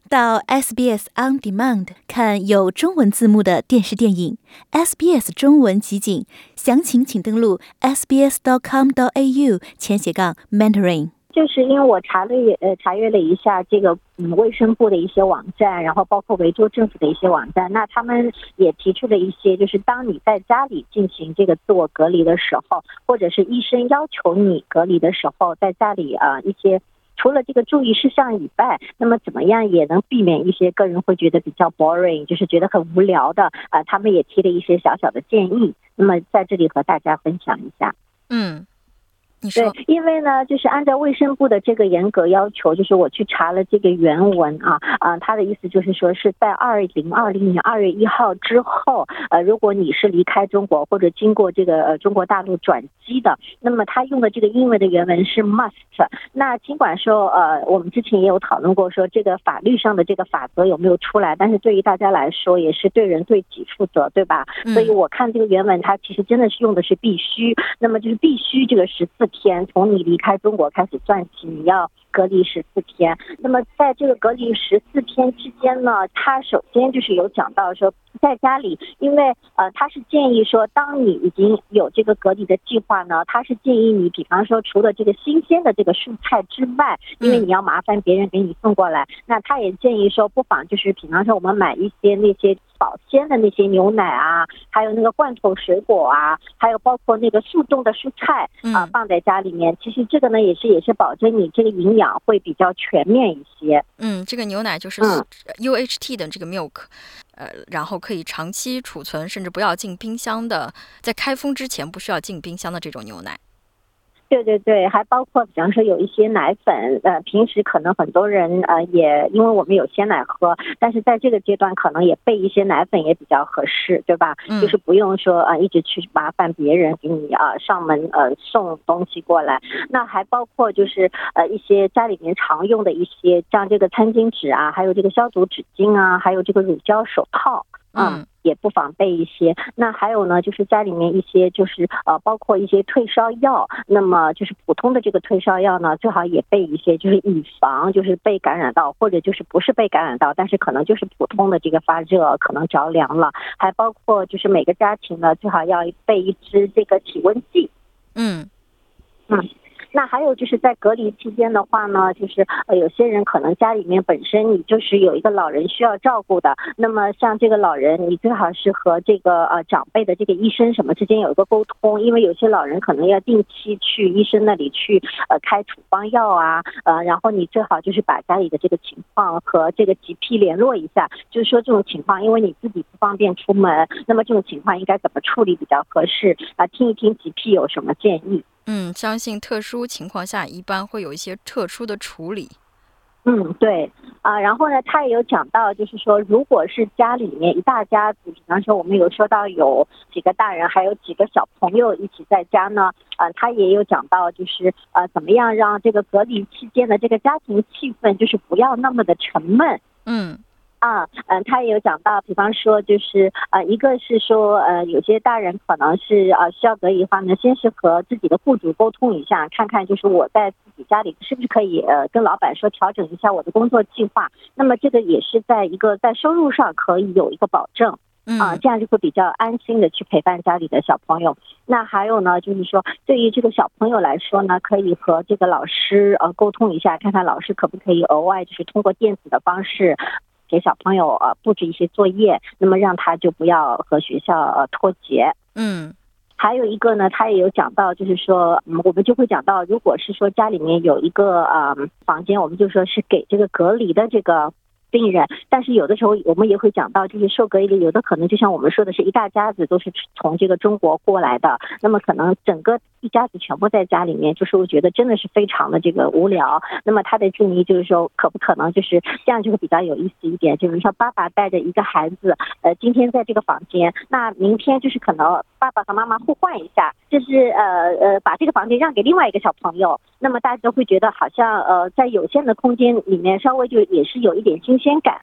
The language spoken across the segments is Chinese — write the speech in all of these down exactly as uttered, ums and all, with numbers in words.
到 S B S On Demand 看有中文字幕的电视电影 S B S 中文集锦，详情请登录 s b s dot com dot a u 前斜杠 mentoring。 就是因为我查了呃查阅了一下这个嗯卫生部的一些网站，然后包括维州政府的一些网站，那他们也提出了一些，就是当你在家里进行这个自我隔离的时候，或者是医生要求你隔离的时候，在家里啊、呃、一些除了这个注意事项以外，那么怎么样也能避免一些个人会觉得比较 boring， 就是觉得很无聊的啊、呃，他们也提了一些小小的建议，那么在这里和大家分享一下。 嗯。你说对，因为呢，就是按照卫生部的这个严格要求，就是我去查了这个原文啊，啊、呃，他的意思就是说是在二零二零年二月一号之后，呃，如果你是离开中国或者经过这个呃中国大陆转机的，那么他用的这个英文的原文是 must。那尽管说呃，我们之前也有讨论过说这个法律上的这个法则有没有出来，但是对于大家来说也是对人对己负责，对吧？嗯、所以我看这个原文，它其实真的是用的是必须，那么就是必须这个十四天，从你离开中国开始算起，你要隔离十四天。那么在这个隔离十四天之间呢，他首先就是有讲到说，在家里，因为呃，他是建议说，当你已经有这个隔离的计划呢，他是建议你，比方说除了这个新鲜的这个蔬菜之外，因为你要麻烦别人给你送过来，那他也建议说，不妨就是比方说我们买一些那些保鲜的那些牛奶啊，还有那个罐头水果啊，还有包括那个速冻的蔬菜啊、呃，放在家里面。其实这个呢，也是也是保证你这个营养会比较全面一些。 嗯，这个牛奶就是 U H T 的这个 milk，、嗯、呃，然后可以长期储存，甚至不要进冰箱的，在开封之前不需要进冰箱的这种牛奶。 对对对，还包括比方说有一些奶粉，呃，平时可能很多人呃也因为我们有鲜奶喝，但是在这个阶段可能也备一些奶粉也比较合适，对吧？嗯、就是不用说啊、呃、一直去麻烦别人给你啊、呃、上门呃送东西过来。那还包括就是呃一些家里面常用的一些像这个餐巾纸啊，还有这个消毒纸巾啊，还有这个乳胶手套。嗯，也不妨备一些。那还有呢，就是家里面一些就是呃，包括一些退烧药。那么就是普通的这个退烧药呢，最好也备一些，就是以防就是被感染到，或者就是不是被感染到，但是可能就是普通的这个发热，可能着凉了。还包括就是每个家庭呢，最好要备一支这个体温计。嗯嗯。那还有就是在隔离期间的话呢，就是呃有些人可能家里面本身你就是有一个老人需要照顾的，那么像这个老人，你最好是和这个呃长辈的这个医生什么之间有一个沟通，因为有些老人可能要定期去医生那里去呃开处方药啊，呃然后你最好就是把家里的这个情况和这个 G P 联络一下，就是说这种情况，因为你自己不方便出门，那么这种情况应该怎么处理比较合适啊、呃？听一听 G P 有什么建议。 嗯，相信特殊情况下一般会有一些特殊的处理。 嗯，对啊、呃，然后呢，他也有讲到，就是说，如果是家里面一大家子，比方说我们有说到有几个大人，还有几个小朋友一起在家呢，呃，他也有讲到，就是呃，怎么样让这个隔离期间的这个家庭气氛，就是不要那么的沉闷。嗯。啊，嗯，他也有讲到，比方说就是呃，一个是说呃，有些大人可能是呃需要隔离的话呢，先是和自己的雇主沟通一下，看看就是我在自己家里是不是可以呃跟老板说调整一下我的工作计划，那么这个也是在一个在收入上可以有一个保证。啊，这样就会比较安心的去陪伴家里的小朋友。那还有呢，就是说对于这个小朋友来说呢，可以和这个老师呃沟通一下，看看老师可不可以额外就是通过电子的方式给小朋友呃布置一些作业，那么让他就不要和学校呃脱节。嗯。还有一个呢，他也有讲到，就是说，嗯，我们就会讲到，如果是说家里面有一个呃房间，我们就说是给这个隔离的这个病人，但是有的时候我们也会讲到，就是受隔离的，有的可能就像我们说的是一大家子都是从这个中国过来的，那么可能整个一家子全部在家里面，就是我觉得真的是非常的这个无聊。那么他的建议就是说，可不可能就是这样就会比较有意思一点，就是说爸爸带着一个孩子，呃，今天在这个房间，那明天就是可能爸爸和妈妈互换一下，就是呃呃把这个房间让给另外一个小朋友，那么大家都会觉得好像呃在有限的空间里面稍微就也是有一点新鲜感。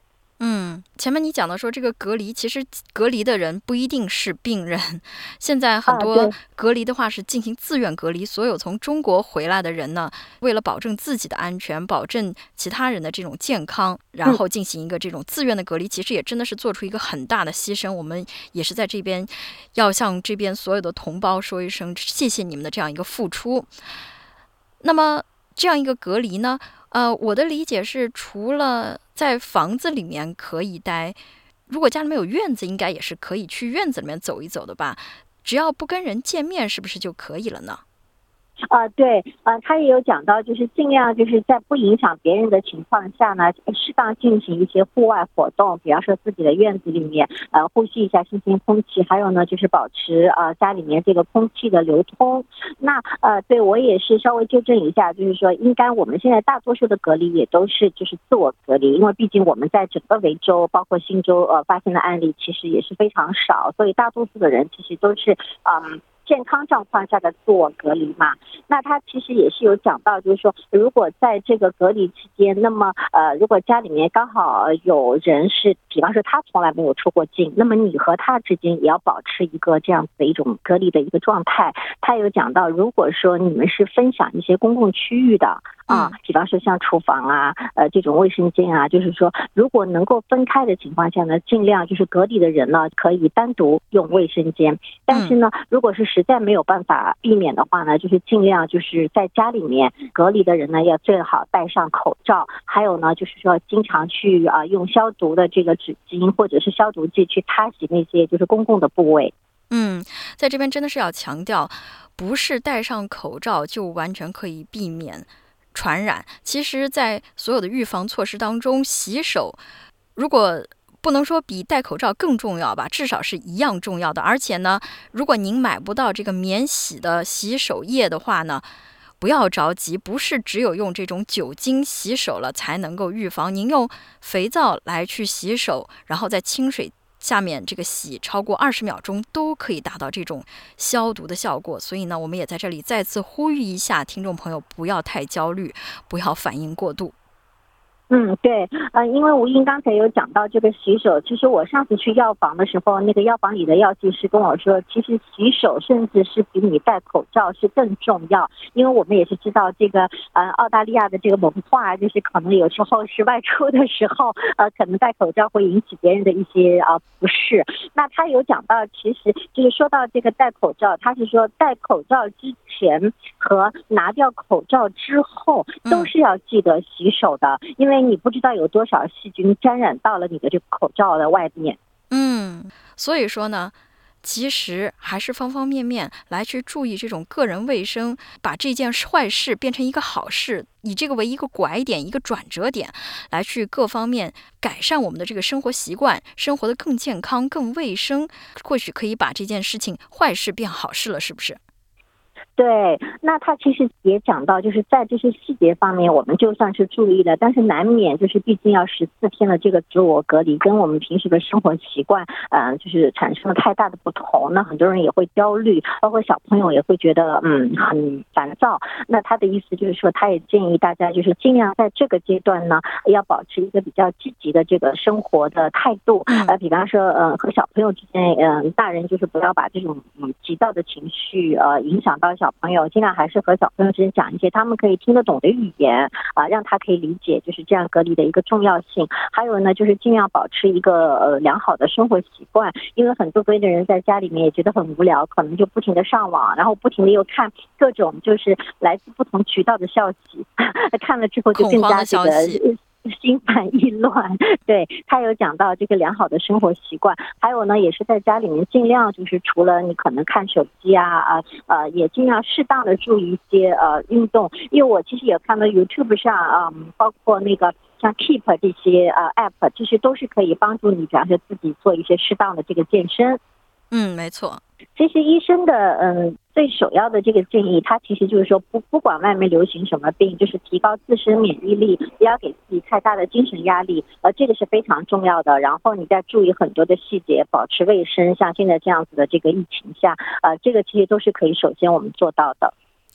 嗯，前面你讲的说这个隔离，其实隔离的人不一定是病人，现在很多隔离的话是进行自愿隔离，所有从中国回来的人呢，为了保证自己的安全，保证其他人的这种健康，然后进行一个这种自愿的隔离，其实也真的是做出一个很大的牺牲。我们也是在这边要向这边所有的同胞说一声谢谢你们的这样一个付出。那么这样一个隔离呢，呃，我的理解是，除了在房子里面可以待，如果家里面有院子，应该也是可以去院子里面走一走的吧？只要不跟人见面，是不是就可以了呢？ 呃，对，呃，他也有讲到，就是尽量就是在不影响别人的情况下呢，适当进行一些户外活动，比方说自己的院子里面，呃，呼吸一下新鲜空气，还有呢，就是保持呃家里面这个空气的流通。那呃，对我也是稍微纠正一下，就是说，应该我们现在大多数的隔离也都是就是自我隔离，因为毕竟我们在整个维州，包括新州，呃，发现的案例其实也是非常少，所以大多数的人其实都是嗯。健康状况下的自我隔离嘛，那他其实也是有讲到，就是说，如果在这个隔离期间，那么呃，如果家里面刚好有人是，比方说他从来没有出过境，那么你和他之间也要保持一个这样子的一种隔离的一个状态。他有讲到，如果说你们是分享一些公共区域的啊，比方说像厨房啊，呃，这种卫生间啊，就是说，如果能够分开的情况下呢，尽量就是隔离的人呢，可以单独用卫生间。但是呢，如果是实在没有办法避免的话呢，就是尽量就是在家里面隔离的人呢，要最好戴上口罩，还有呢，就是说经常去啊、呃、用消毒的这个纸巾或者是消毒剂去擦洗那些就是公共的部位。 嗯，在这边真的是要强调，不是戴上口罩就完全可以避免传染。其实，在所有的预防措施当中，洗手如果不能说比戴口罩更重要吧，至少是一样重要的。而且呢，如果您买不到这个免洗的洗手液的话呢，不要着急，不是只有用这种酒精洗手了才能够预防。您用肥皂来去洗手，然后在清水下面这个洗超过二十秒钟，都可以达到这种消毒的效果。所以呢，我们也在这里再次呼吁一下听众朋友，不要太焦虑，不要反应过度。 嗯，对，呃，因为吴英刚才有讲到这个洗手，其实我上次去药房的时候，那个药房里的药剂师跟我说，其实洗手甚至是比你戴口罩是更重要，因为我们也是知道这个呃澳大利亚的这个文化，就是可能有时候是外出的时候，呃，可能戴口罩会引起别人的一些啊、呃、不适。那他有讲到，其实就是说到这个戴口罩，他是说戴口罩之前和拿掉口罩之后都是要记得洗手的，嗯、因为你不知道有多少细菌沾染到了你的这个口罩的外面。 嗯，所以说呢，其实还是方方面面来去注意这种个人卫生，把这件坏事变成一个好事，以这个为一个拐点，一个转折点，来去各方面改善我们的这个生活习惯，生活的更健康、更卫生，或许可以把这件事情坏事变好事了，是不是？ 对，那他其实也讲到，就是在这些细节方面，我们就算是注意了，但是难免就是毕竟要十四天的这个自我隔离，跟我们平时的生活习惯，嗯、呃，就是产生了太大的不同。那很多人也会焦虑，包括小朋友也会觉得嗯很烦躁。那他的意思就是说，他也建议大家就是尽量在这个阶段呢，要保持一个比较积极的这个生活的态度。呃，比方说，呃，和小朋友之间，嗯、呃，大人就是不要把这种嗯急躁的情绪呃影响到小朋友，尽量还是和小朋友之间讲一些他们可以听得懂的语言啊、呃，让他可以理解就是这样隔离的一个重要性。还有呢，就是尽量保持一个呃良好的生活习惯，因为很多隔离的人在家里面也觉得很无聊，可能就不停的上网，然后不停的又看各种就是来自不同渠道的消息，看了之后就更加这个心烦意乱。对，他有讲到这个良好的生活习惯，还有呢，也是在家里面尽量就是除了你可能看手机啊啊呃，也尽量适当的注意一些呃运动，因为我其实也看到 YouTube 上啊、嗯，包括那个像 Keep 这些呃 App， 其实都是可以帮助你，比方说自己做一些适当的这个健身。 嗯，没错。 其实医生的嗯最首要的这个建议，他其实就是说不不管外面流行什么病，就是提高自身免疫力，不要给自己太大的精神压力，呃，这个是非常重要的。然后你再注意很多的细节，保持卫生，像现在这样子的这个疫情下，呃，这个其实都是可以首先我们做到的。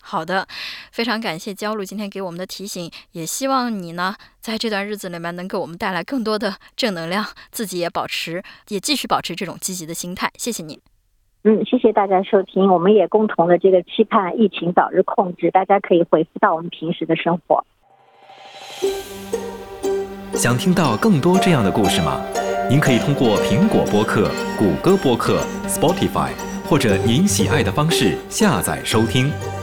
好的，非常感谢焦露今天给我们的提醒，也希望你呢在这段日子里面能给我们带来更多的正能量，自己也保持也继续保持这种积极的心态。谢谢你。 嗯，谢谢大家收听，我们也共同的这个期盼疫情早日控制，大家可以恢复到我们平时的生活。 想听到更多这样的故事吗？您可以通过苹果播客、谷歌播客、Spotify 或者您喜爱的方式下载收听。